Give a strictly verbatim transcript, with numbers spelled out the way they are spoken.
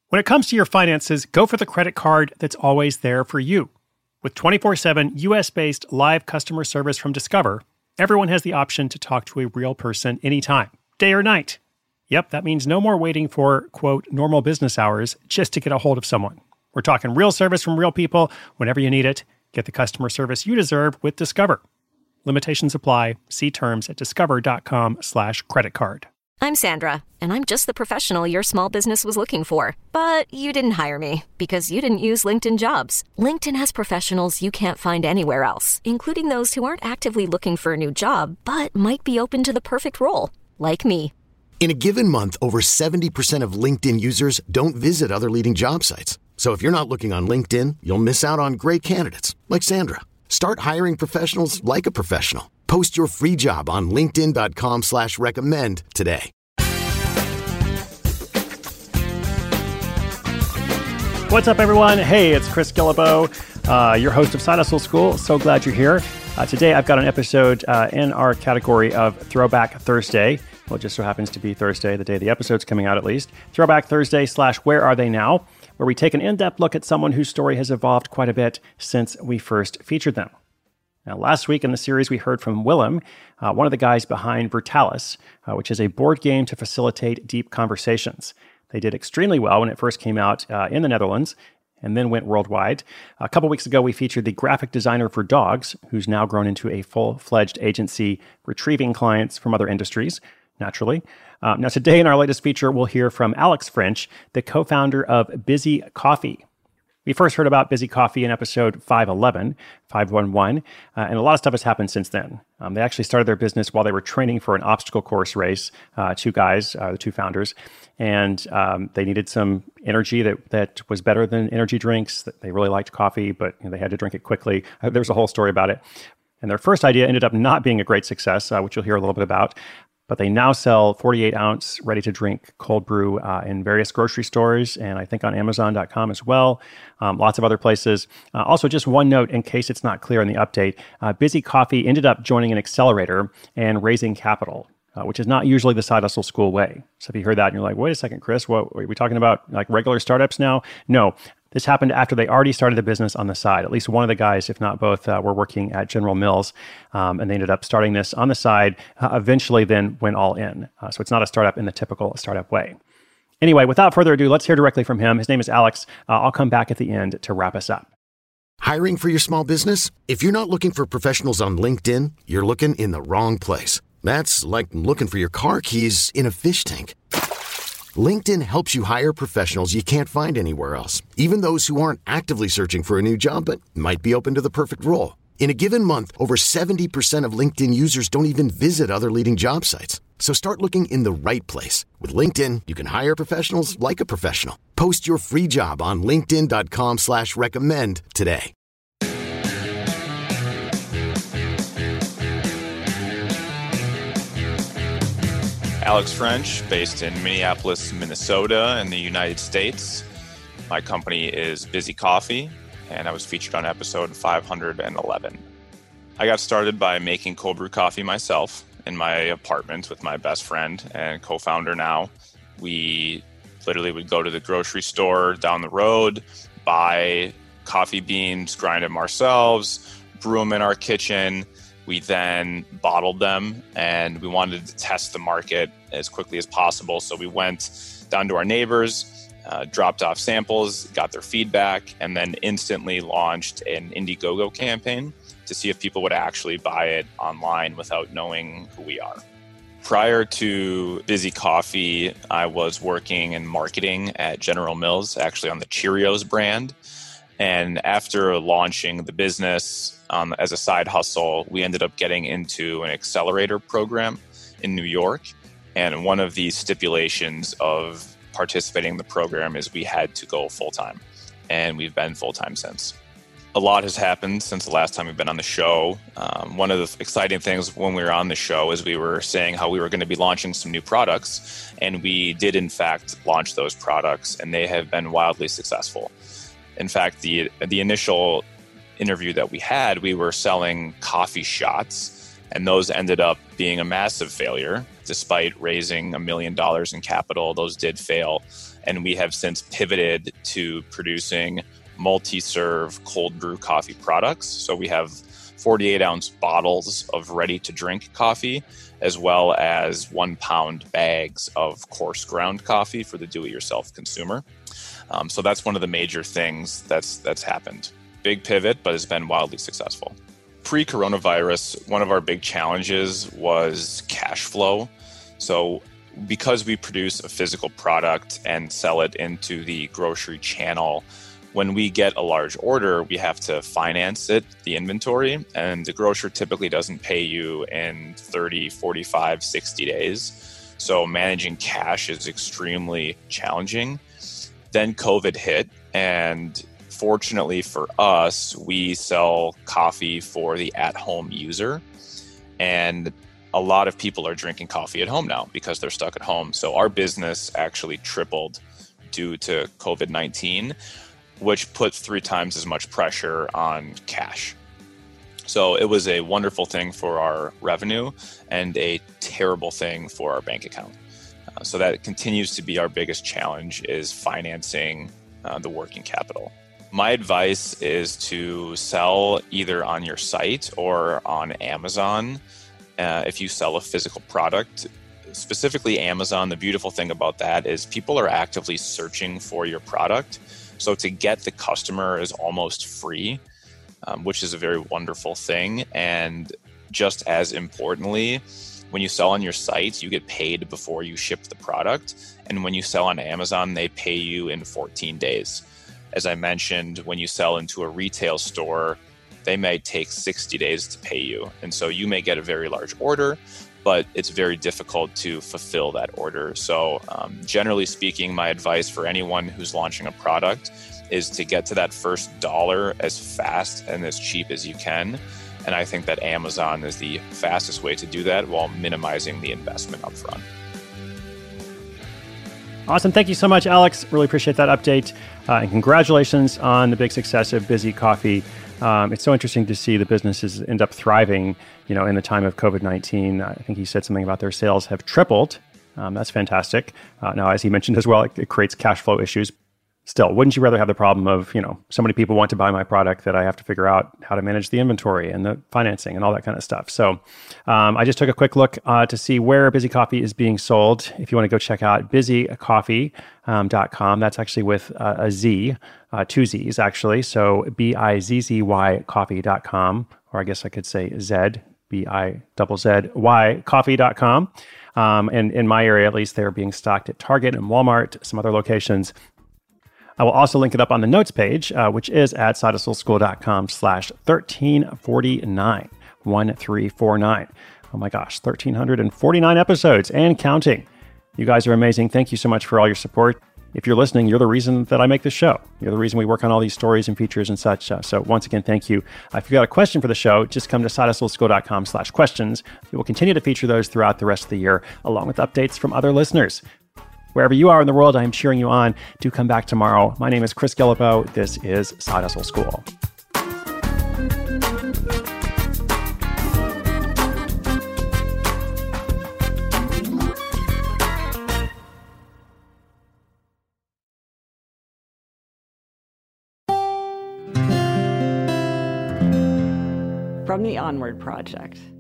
When it comes to your finances, go for the credit card that's always there for you. With twenty-four seven U S-based live customer service from Discover, everyone has the option to talk to a real person anytime, day or night. Yep, that means no more waiting for, quote, normal business hours just to get a hold of someone. We're talking real service from real people whenever you need it. Get the customer service you deserve with Discover. Limitations apply. See terms at discover.com slash credit card. I'm Sandra, and I'm just the professional your small business was looking for. But you didn't hire me because you didn't use LinkedIn Jobs. LinkedIn has professionals you can't find anywhere else, including those who aren't actively looking for a new job, but might be open to the perfect role, like me. In a given month, over seventy percent of LinkedIn users don't visit other leading job sites. So if you're not looking on LinkedIn, you'll miss out on great candidates, like Sandra. Start hiring professionals like a professional. Post your free job on linkedin.com slash recommend today. What's up, everyone? Hey, it's Chris Guillebeau, uh, your host of Side Hustle School. So glad you're here. Uh, today, I've got an episode uh, in our category of Throwback Thursday. Well, it just so happens to be Thursday, the day the episode's coming out at least. Throwback Thursday slash Where Are They Now? Where we take an in-depth look at someone whose story has evolved quite a bit since we first featured them. Now, last week in the series, we heard from Willem, uh, one of the guys behind Brutalis, uh, which is a board game to facilitate deep conversations. They did extremely well when it first came out uh, in the Netherlands and then went worldwide. A couple weeks ago, we featured the graphic designer for dogs, who's now grown into a full-fledged agency retrieving clients from other industries, naturally. Um, now, today in our latest feature, we'll hear from Alex French, the co-founder of Busy Coffee. We first heard about Busy Coffee in episode five eleven, five one one, uh, and a lot of stuff has happened since then. Um, they actually started their business while they were training for an obstacle course race, uh, two guys, uh, the two founders, and um, they needed some energy that, that was better than energy drinks. They really liked coffee, but you know, they had to drink it quickly. Uh, there's a whole story about it. And their first idea ended up not being a great success, uh, which you'll hear a little bit about. But they now sell forty-eight ounce ready-to-drink cold brew uh, in various grocery stores and I think on Amazon dot com as well, um, lots of other places. Uh, also, just one note in case it's not clear in the update, uh, Busy Coffee ended up joining an accelerator and raising capital, uh, which is not usually the Side Hustle School way. So if you heard that and you're like, wait a second, Chris, what are we talking about, like regular startups now? No. This happened after they already started the business on the side. At least one of the guys, if not both, uh, were working at General Mills, um, and they ended up starting this on the side, uh, eventually then went all in. Uh, so it's not a startup in the typical startup way. Anyway, without further ado, let's hear directly from him. His name is Alex. Uh, I'll come back at the end to wrap us up. Hiring for your small business? If you're not looking for professionals on LinkedIn, you're looking in the wrong place. That's like looking for your car keys in a fish tank. LinkedIn helps you hire professionals you can't find anywhere else, even those who aren't actively searching for a new job but might be open to the perfect role. In a given month, over seventy percent of LinkedIn users don't even visit other leading job sites. So start looking in the right place. With LinkedIn, you can hire professionals like a professional. Post your free job on linkedin.com slash recommend today. Alex French, based in Minneapolis, Minnesota in the United States. My company is Busy Coffee, and I was featured on episode five eleven. I got started by making cold brew coffee myself in my apartment with my best friend and co-founder now. We literally would go to the grocery store down the road, buy coffee beans, grind them ourselves, brew them in our kitchen. We then bottled them, and we wanted to test the market as quickly as possible. So we went down to our neighbors, uh, dropped off samples, got their feedback, and then instantly launched an Indiegogo campaign to see if people would actually buy it online without knowing who we are. Prior to Busy Coffee, I was working in marketing at General Mills, actually on the Cheerios brand. And after launching the business um, as a side hustle, we ended up getting into an accelerator program in New York. And one of the stipulations of participating in the program is we had to go full-time. And we've been full-time since. A lot has happened since the last time we've been on the show. Um, one of the exciting things when we were on the show is we were saying how we were going to be launching some new products. And we did, in fact, launch those products, and they have been wildly successful. In fact, the the initial interview that we had, we were selling coffee shots, and those ended up being a massive failure. Despite raising a million dollars in capital, those did fail. And we have since pivoted to producing multi-serve cold brew coffee products. So we have forty-eight ounce bottles of ready-to-drink coffee, as well as one pound bags of coarse ground coffee for the do-it-yourself consumer. Um, so that's one of the major things that's that's happened. Big pivot, but has been wildly successful. Pre-coronavirus, one of our big challenges was cash flow. So because we produce a physical product and sell it into the grocery channel, when we get a large order, we have to finance it, the inventory, and the grocer typically doesn't pay you in thirty, forty-five, sixty days. So managing cash is extremely challenging. Then COVID hit, and fortunately for us, we sell coffee for the at-home user. And a lot of people are drinking coffee at home now because they're stuck at home. So our business actually tripled due to COVID nineteen, which put three times as much pressure on cash. So it was a wonderful thing for our revenue and a terrible thing for our bank account. Uh, so that continues to be our biggest challenge, is financing uh, the working capital. My advice is to sell either on your site or on Amazon. Uh, if you sell a physical product, specifically Amazon, the beautiful thing about that is people are actively searching for your product. So to get the customer is almost free, um, which is a very wonderful thing. And just as importantly, when you sell on your site, you get paid before you ship the product. And when you sell on Amazon, they pay you in fourteen days. As I mentioned, when you sell into a retail store, they may take sixty days to pay you. And so you may get a very large order, but it's very difficult to fulfill that order. So um, generally speaking, my advice for anyone who's launching a product is to get to that first dollar as fast and as cheap as you can. And I think that Amazon is the fastest way to do that while minimizing the investment upfront. Awesome. Thank you so much, Alex. Really appreciate that update. Uh, and congratulations on the big success of Bizzy Coffee. Um, it's so interesting to see the businesses end up thriving, you know, in the time of COVID nineteen. I think he said something about their sales have tripled. Um, that's fantastic. Uh, now, as he mentioned as well, it, it creates cash flow issues. Still, wouldn't you rather have the problem of, you know, so many people want to buy my product that I have to figure out how to manage the inventory and the financing and all that kind of stuff. So um, I just took a quick look uh, to see where Bizzy Coffee is being sold. If you want to go check out bizzy coffee dot com, um, that's actually with uh, a Z, uh, two Z's actually. So B I Z Z Y coffee dot com, or I guess I could say Z, B I Z Z Y coffee dot com. Um, and in my area, at least, they're being stocked at Target and Walmart, some other locations. I will also link it up on the notes page, uh, which is at side hustle school dot com slash thirteen forty-nine, one three four nine. Oh my gosh, one thousand three hundred forty-nine episodes and counting. You guys are amazing. Thank you so much for all your support. If you're listening, you're the reason that I make this show. You're the reason we work on all these stories and features and such. Uh, so once again, thank you. Uh, if you've got a question for the show, just come to side hustle school dot com slash questions. We will continue to feature those throughout the rest of the year, along with updates from other listeners. Wherever you are in the world, I am cheering you on. Do come back tomorrow. My name is Chris Guillebeau. This is Side Hustle School. From the Onward Project.